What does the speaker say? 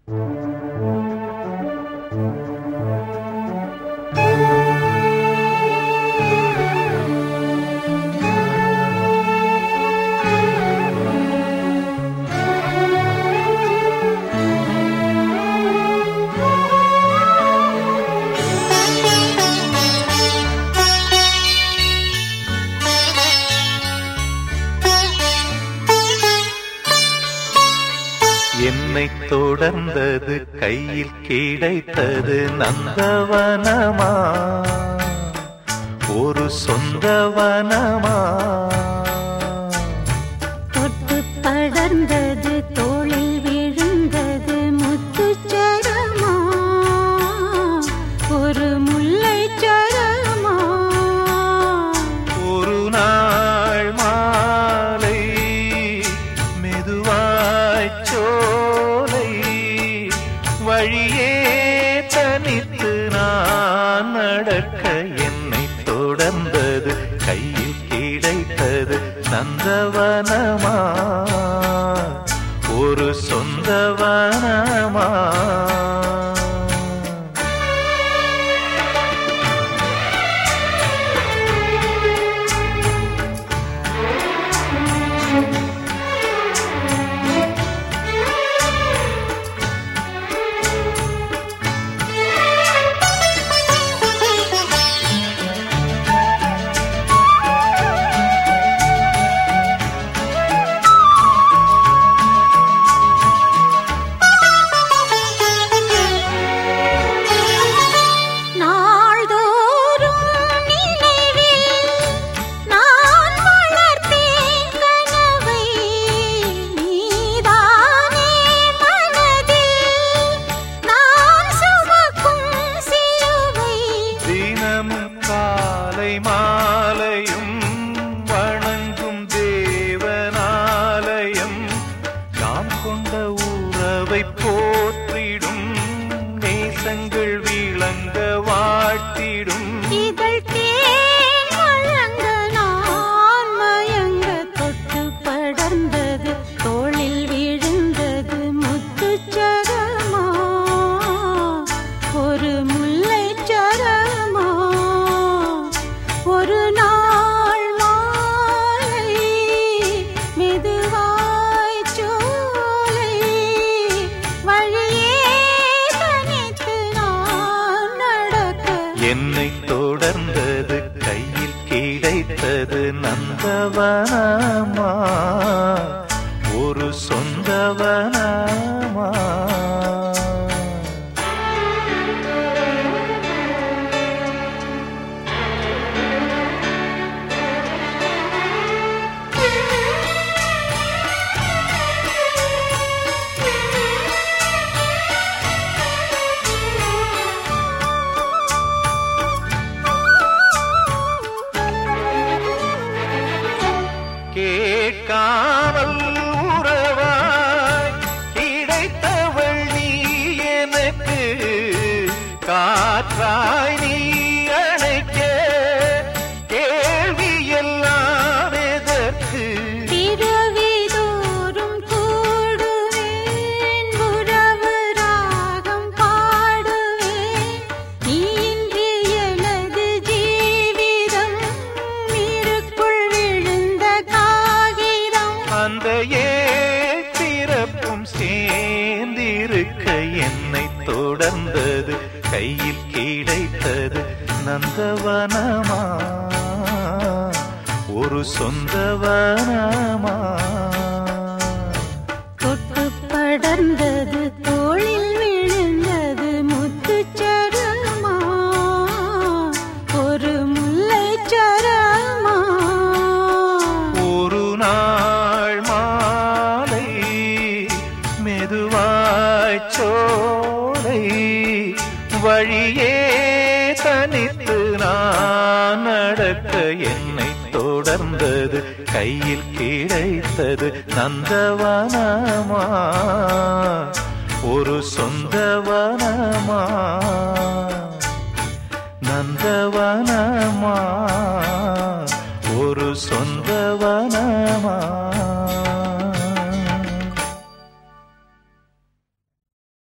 என்னை தொடர்ந்தது கையில் கிடைத்தது நந்தவனமா, ஒரு சொந்தவனமா. தொட்டு படர்ந்தது தோளில் விழுந்தது முத்துச்சரமா, ஒரு முல்லை சரமா. ஒரு நாள் மாலை மெதுவாய் சோலை வழியே தனித்து நான் நடக்க என்னை தொடர்ந்தது கையில் கிடைத்தது நந்தவனமா, ஒரு சொந்தவனமா. மாலையும் வணங்கும் தேவனாலயம், நாம் கொண்ட உறவை போற்றிடும் நேசங்கள் விளங்க வாழ்த்திடும். இதழ் தேன் வழங்க நான் மயங்க தொட்டு படர்ந்தது தோளில் விழுந்தது முத்துச்சரமா, ஒரு முல்லை சரமா. ஒரு நாள் மாலை மெதுவாய் சோலை வழியே தனித்து நான் நடக்க என்னை தொடர்ந்தது கையில் கிடைத்தது நந்தவனமா, ஒரு சொந்தவனமா. கேட்காமல் உறவாய் கிடைத்தவள் நீ எனக்கு, காற்றாய் நீ அணைக்க கேள்வி எல்லாம் எதற்கு. பிறவிதோறும் கூடுவேன் உறவு ராகம் பாடுவேன், இன்றி எனது ஜீவிதம் இருக்குள் விழுந்த காகிதம். அந்த ஏற்பிறப்பும் சேர்ந்திருக்க என்னை தொடர்ந்தது கையில் கிடைத்தது நந்தவனமா, ஒரு சொந்தவனமா. தொட்டு படர்ந்தது தோளில் விழுந்தது முத்துச்சரமா, ஒரு முல்லை சரமா. ஒரு நாள் மாலை மெதுவாய் சோலை வழியே தனித்து நான் நடக்க என்னை தொடர்ந்தது கையில் கிடைத்தது நந்தவனமா, ஒரு சொந்தவனமா, நந்தவனமா.